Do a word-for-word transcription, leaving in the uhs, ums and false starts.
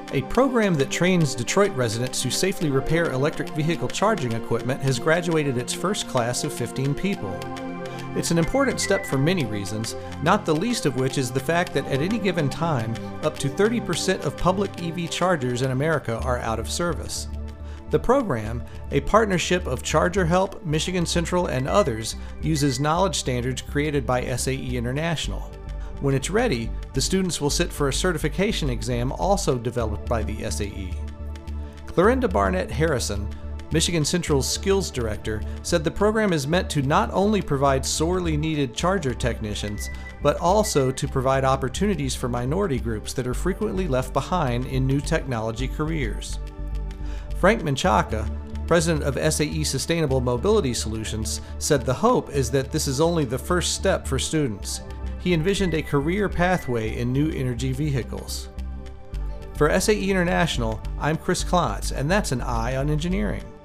A program that trains Detroit residents to safely repair electric vehicle charging equipment has graduated its first class of fifteen people. It's an important step for many reasons, not the least of which is the fact that at any given time, up to thirty percent of public E V chargers in America are out of service. The program, a partnership of Charger Help, Michigan Central, and others, uses knowledge standards created by S A E International. When it's ready, the students will sit for a certification exam also developed by the S A E. Clarinda Barnett Harrison, Michigan Central's skills director, said the program is meant to not only provide sorely needed charger technicians, but also to provide opportunities for minority groups that are frequently left behind in new technology careers. Frank Menchaca, president of S A E Sustainable Mobility Solutions, said the hope is that this is only the first step for students. He envisioned a career pathway in new energy vehicles. For S A E International, I'm Chris Klontz, and that's an Eye on Engineering.